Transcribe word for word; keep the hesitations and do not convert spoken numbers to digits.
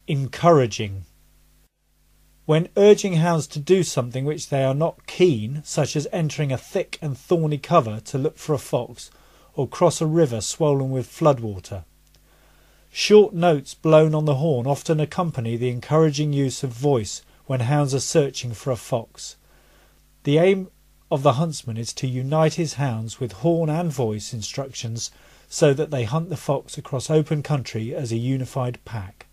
Encouraging. When urging hounds to do something which they are not keen, such as entering a thick and thorny cover to look for a fox, or cross a river swollen with floodwater. Short notes blown on the horn often accompany the encouraging use of voice when hounds are searching for a fox. The aim of the huntsman is to unite his hounds with horn and voice instructions so that they hunt the fox across open country as a unified pack.